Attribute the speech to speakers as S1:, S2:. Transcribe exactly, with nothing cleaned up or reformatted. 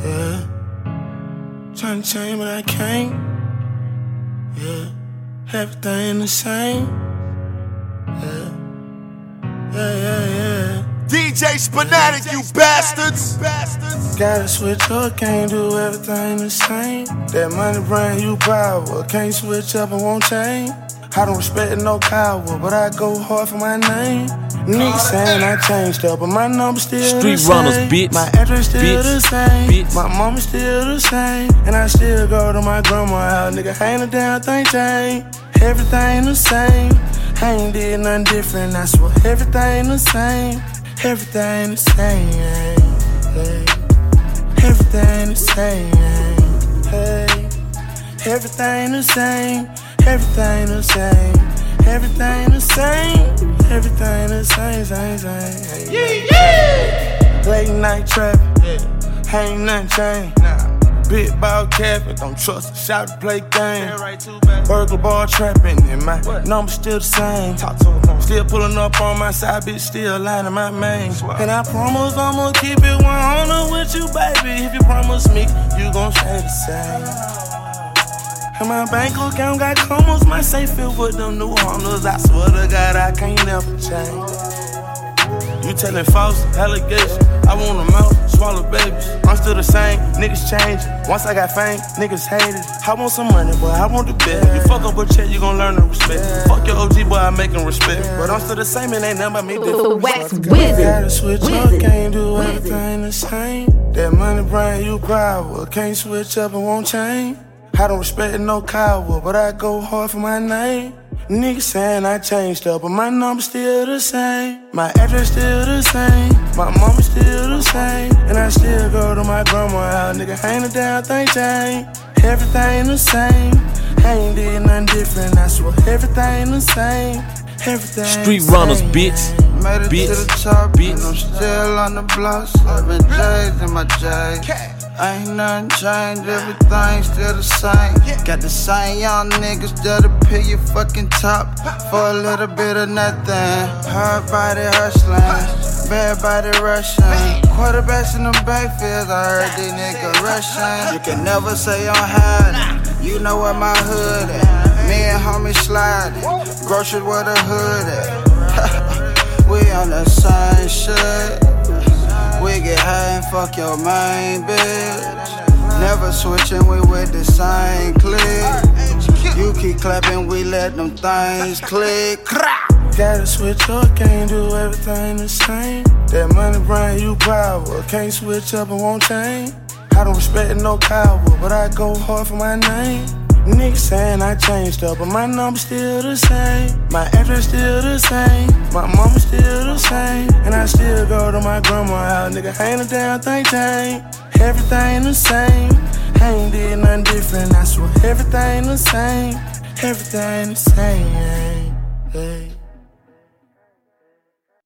S1: yeah. Trying to change, but I can't, yeah. Everything the same, yeah. Yeah, yeah, yeah.
S2: D J Spinatic, you bastards.
S1: Gotta switch up, can't do everything the same. That money bring you power, can't switch up and won't change. I don't respect no coward, but I go hard for my name. Niggas saying I changed up, but my number still
S3: Street
S1: the same.
S3: runners, bitch.
S1: My address still
S3: bitch.
S1: the same.
S3: Bitch.
S1: My mama still the same. And I still go to my grandma's house, nigga, ain't a damn thing changed. Everything the same. I ain't did nothing different, I swear. Everything the same. Everything the same. Hey. Everything the same. Hey. Everything the same. Everything the same. Everything the same. Everything the same. Same, same. Yeah, yeah. Late night trapping. Yeah. Ain't nothing changed. Nah. Big ball capping. Don't trust a shot to play game. Burglar ball trapping. And my what? Number still the same. Talk to him. Still pulling up on my side, bitch. Still lining my main. And I promise I'ma keep it one hundred with you, baby. If you promise me, you gon' stay the same. And my bank account got commas, my safe filled with them new Hondas. I swear to God, I can't never change. You telling false allegations, I want them out, swallow babies. I'm still the same, niggas change. Once I got fame, niggas hate it. I want some money, boy, I want the best. You fuck up a check, you gon' learn to respect. Yeah. Fuck your O G, boy, I make him respect. Yeah. But I'm still the same, it ain't nothing but me.
S4: The wax wizard.
S1: Gotta switch up, can't do everything the same. That money bring you power, can't switch up and won't change. I don't respect no coward, but I go hard for my name. Niggas saying I changed up, but my number still the same. My address still the same. My mama still the same. And I still go to my grandma's house, nigga, ain't a damn thing changed. Everything the same. I ain't did nothing different, I swear. Everything the same. Everything
S3: Street
S1: the
S3: runners,
S1: same.
S3: bitch.
S5: Made it
S3: bitch.
S5: to the top,
S3: bitch.
S5: and I'm still on the block. Serving J's in my J's. Ain't nothing changed, everything still the same. Got the same young niggas that'll pay your fucking top for a little bit of nothing. Hard body hustling, bad body rushing. Quarterbacks in the backfield, I heard these niggas rushing. You can never say I'm hiding, you know where my hood at. Me and homie sliding, groceries where the hood at. We on the same shit. We get high and fuck your main bitch. Never switching, we with the same click. You keep clapping, we let them things click.
S1: Gotta switch up, can't do everything the same. That money bring you power, can't switch up and won't change. I don't respect no coward, but I go hard for my name. Niggas saying I changed up, but my number still the same. My address still the same. My mama still the same. And I still go to my grandma's house, nigga, ain't a damn thing changed. Everything the same. I ain't did nothing different, I swear. Everything the same. Everything the same. Hey.